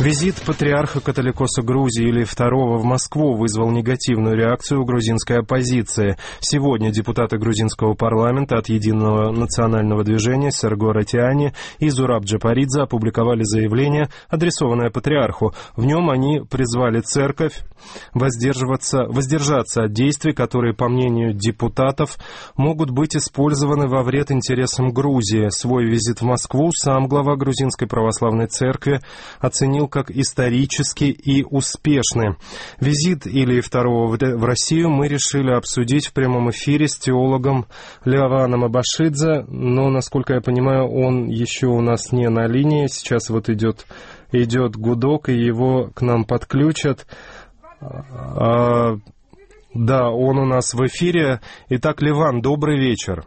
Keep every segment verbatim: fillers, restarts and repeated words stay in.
Визит патриарха католикоса Грузии Илии второго в Москву вызвал негативную реакцию у грузинской оппозиции. Сегодня депутаты грузинского парламента от Единого национального движения Серго Ратиани и Зураб Джапаридзе опубликовали заявление, адресованное патриарху. В нем они призвали церковь воздерживаться, воздержаться от действий, которые, по мнению депутатов, могут быть использованы во вред интересам Грузии. Свой визит в Москву сам глава Грузинской православной церкви оценил как исторический и успешный. Визит Илии второго в Россию мы решили обсудить в прямом эфире с теологом Леваном Абашидзе, но, насколько я понимаю, он еще у нас не на линии. Сейчас вот идет, идет гудок, и его к нам подключат. А, да, он у нас в эфире. Итак, Леван, добрый вечер.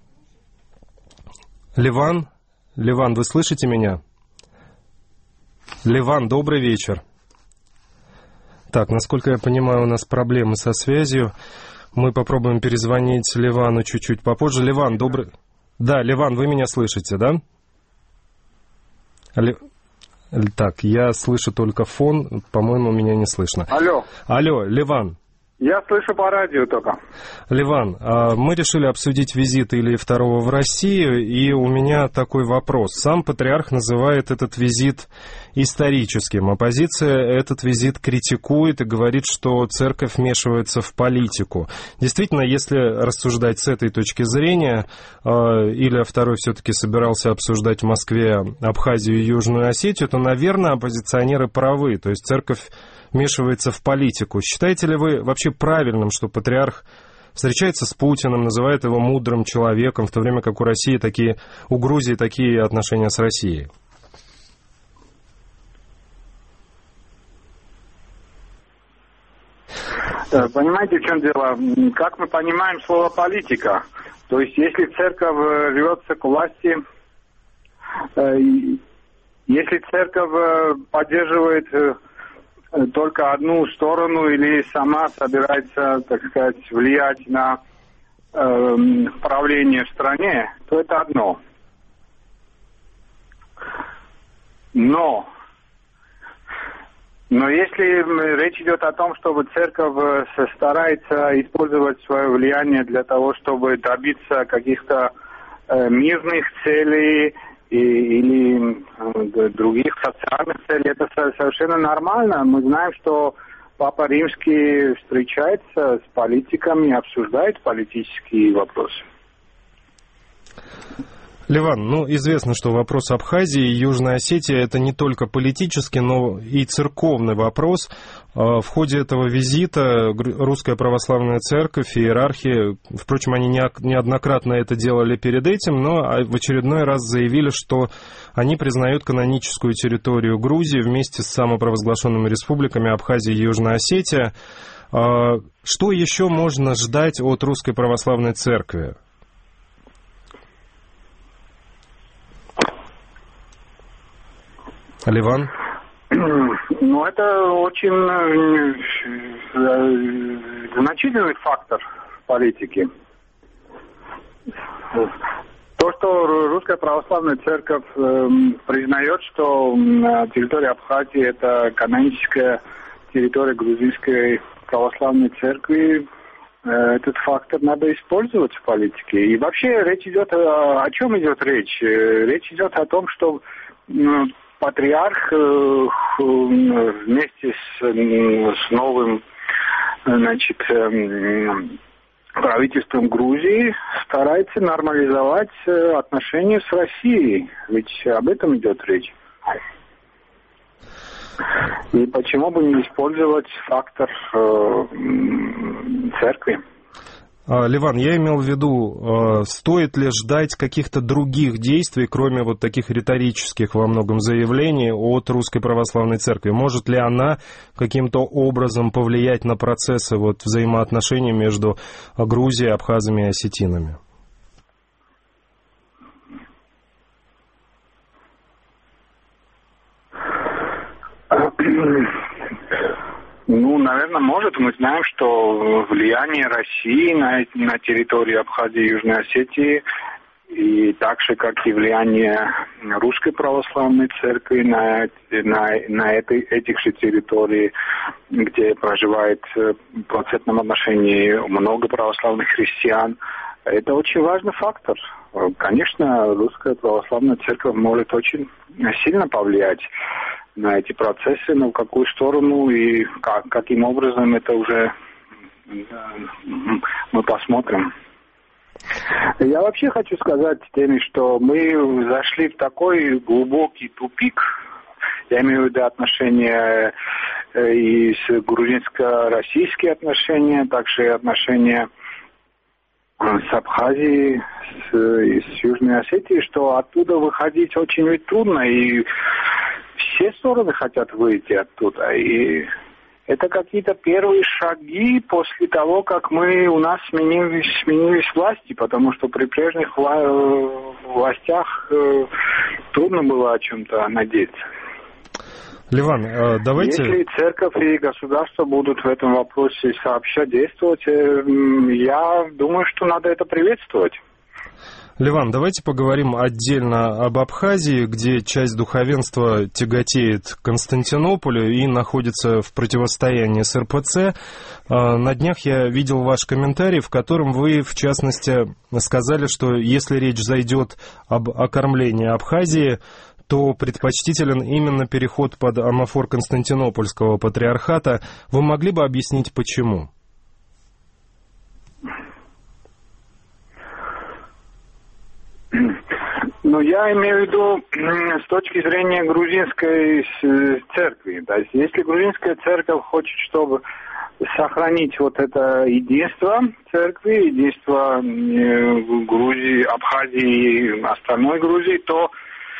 Леван, Леван, вы слышите меня? Леван, добрый вечер. Так, насколько я понимаю, у нас проблемы со связью. Мы попробуем перезвонить Левану чуть-чуть попозже. Леван, добрый... Да, Леван, вы меня слышите, да? Ле... Так, я слышу только фон. По-моему, меня не слышно. Алло. Алло, Леван. Я слышу по радио только. Ливан, мы решили обсудить визит Илии второго в Россию, и у меня такой вопрос. Сам патриарх называет этот визит историческим. Оппозиция этот визит критикует и говорит, что церковь вмешивается в политику. Действительно, если рассуждать с этой точки зрения, Илия второй все-таки собирался обсуждать в Москве Абхазию и Южную Осетию, то, наверное, оппозиционеры правы. То есть церковь вмешивается в политику. Считаете ли вы вообще правильным, что патриарх встречается с Путиным, называет его мудрым человеком, в то время как у России такие, у Грузии такие отношения с Россией? Понимаете, в чем дело? Как мы понимаем слово политика? То есть, если церковь рвется к власти, если церковь поддерживает только одну сторону или сама собирается, так сказать, влиять на э, правление в стране, то это одно. Но, но если речь идет о том, чтобы церковь старается использовать свое влияние для того, чтобы добиться каких-то э, мирных целей, И, или э, других социальных целей, это совершенно нормально. Мы знаем, что Папа Римский встречается с политиками, обсуждает политические вопросы. Ливан, ну, известно, что вопрос Абхазии и Южной Осетии – это не только политический, но и церковный вопрос. В ходе этого визита Русская Православная Церковь и иерархи, впрочем, они неоднократно это делали перед этим, но в очередной раз заявили, что они признают каноническую территорию Грузии вместе с самопровозглашенными республиками Абхазия и Южная Осетия. Что еще можно ждать от Русской Православной Церкви? Ливан? Ну, это очень значительный фактор в политике. То, что Русская Православная Церковь э, признает, что территория Абхазии – это каноническая территория Грузинской Православной Церкви, э, этот фактор надо использовать в политике. И вообще речь идет о, о чем идет речь? Речь идет о том, что э, патриарх э, вместе с, с новым, значит, э, правительством Грузии старается нормализовать отношения с Россией. Ведь об этом идет речь. И почему бы не использовать фактор э, церкви? Ливан, я имел в виду, стоит ли ждать каких-то других действий, кроме вот таких риторических во многом заявлений от Русской Православной Церкви? Может ли она каким-то образом повлиять на процессы вот взаимоотношений между Грузией, абхазами и осетинами? Ну, наверное, может. Мы знаем, что влияние России на, на территории Абхазии и Южной Осетии И так же, как и влияние Русской Православной Церкви на, на, на этой, этих же территориях, где проживает в процентном отношении много православных христиан, это очень важный фактор. Конечно, Русская Православная Церковь может очень сильно повлиять на эти процессы, но в какую сторону и как, каким образом, это уже мы посмотрим. Я вообще хочу сказать, Теми, что мы зашли в такой глубокий тупик. Я имею в виду отношения и с грузинско-российские отношения, также и отношения с Абхазией, с, и с Южной Осетией, что оттуда выходить очень ведь трудно, и все стороны хотят выйти оттуда. И это какие-то первые шаги после того, как мы у нас сменились, сменились власти, потому что при прежних вла- властях э, трудно было о чем-то надеяться. Ливан, давайте... Если церковь и государство будут в этом вопросе сообща действовать, я думаю, что надо это приветствовать. Ливан, давайте поговорим отдельно об Абхазии, где часть духовенства тяготеет к Константинополю и находится в противостоянии с эр пэ цэ. На днях я видел ваш комментарий, в котором вы, в частности, сказали, что если речь зайдет об окормлении Абхазии, то предпочтителен именно переход под амафор Константинопольского патриархата. Вы могли бы объяснить, почему? Ну, я имею в виду с точки зрения грузинской церкви. То есть, если грузинская церковь хочет, чтобы сохранить вот это единство церкви, единство Грузии, Абхазии и остальной Грузии, то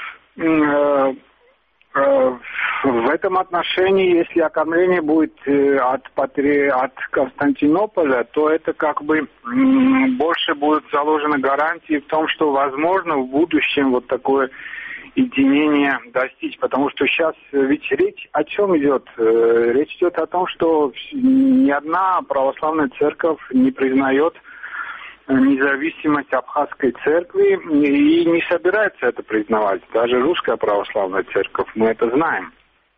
в этом отношении, если окормление будет от, патри... от Константинополя, то это как бы больше будет заложено гарантии в том, что возможно в будущем вот такое единение достичь. Потому что сейчас ведь речь о чем идет? Речь идет о том, что ни одна православная церковь не признает независимость Абхазской церкви и не собирается это признавать. Даже Русская Православная Церковь, мы это знаем.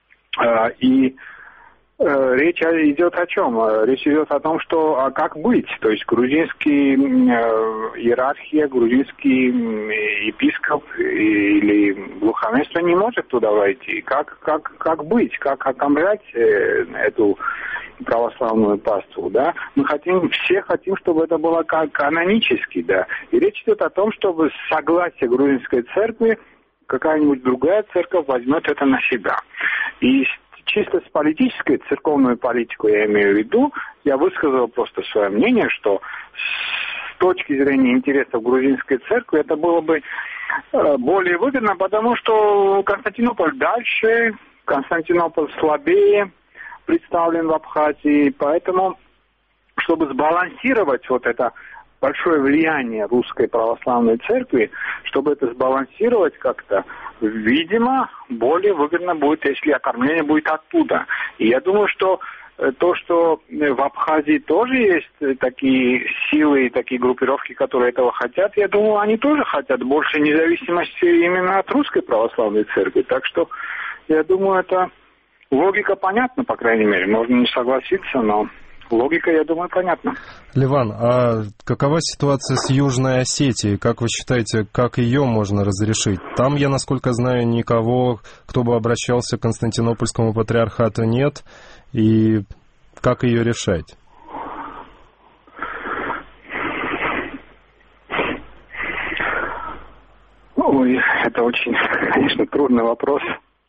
И речь идет о чем? Речь идет о том, что а как быть? То есть грузинский иерархия, грузинский епископ или духовенство не может туда войти. Как, как, как быть? Как окормлять эту православную паству, да? Мы хотим, все хотим, чтобы это было как канонически, да. И речь идет о том, чтобы с согласия грузинской церкви какая-нибудь другая церковь возьмет это на себя. И чисто с политической, церковную политику я имею в виду, я высказал просто свое мнение, что с точки зрения интересов грузинской церкви это было бы более выгодно, потому что Константинополь дальше, Константинополь слабее представлен в Абхазии, поэтому, чтобы сбалансировать вот это большое влияние Русской Православной Церкви, чтобы это сбалансировать как-то, видимо, более выгодно будет, если окормление будет оттуда. И я думаю, что то, что в Абхазии тоже есть такие силы и такие группировки, которые этого хотят, я думаю, они тоже хотят больше независимости именно от Русской Православной Церкви. Так что, я думаю, это логика понятна, по крайней мере. Можно не согласиться, но логика, я думаю, понятна. Ливан, а какова ситуация с Южной Осетией? Как вы считаете, как ее можно разрешить? Там, я, насколько знаю, никого, кто бы обращался к Константинопольскому патриархату, нет. И как ее решать? Ой, это очень, конечно, трудный вопрос.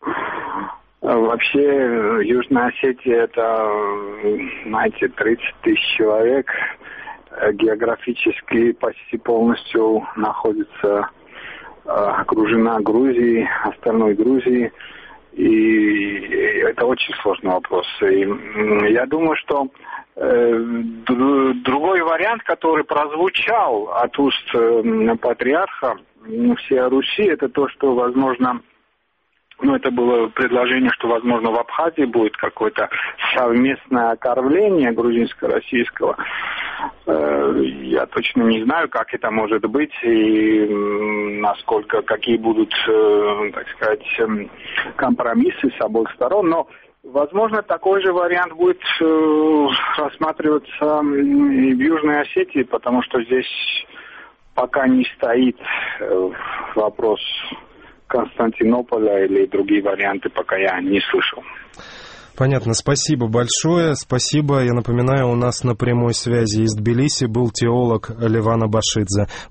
Вообще, Южная Осетия — это, знаете, тридцать тысяч человек, географически почти полностью находится, окружена Грузией, остальной Грузией, и это очень сложный вопрос. И я думаю, что другой вариант, который прозвучал от уст патриарха всей Руси, это то, что, возможно, ну, это было предложение, что, возможно, в Абхазии будет какое-то совместное окормление грузинско-российского. Я точно не знаю, как это может быть и насколько, какие будут, так сказать, компромиссы с обоих сторон, но, возможно, такой же вариант будет рассматриваться и в Южной Осетии, потому что здесь пока не стоит вопрос Константинополя или другие варианты, пока я не слышал. Понятно, спасибо большое, спасибо. Я напоминаю, у нас на прямой связи из Тбилиси был теолог Леван Абашидзе.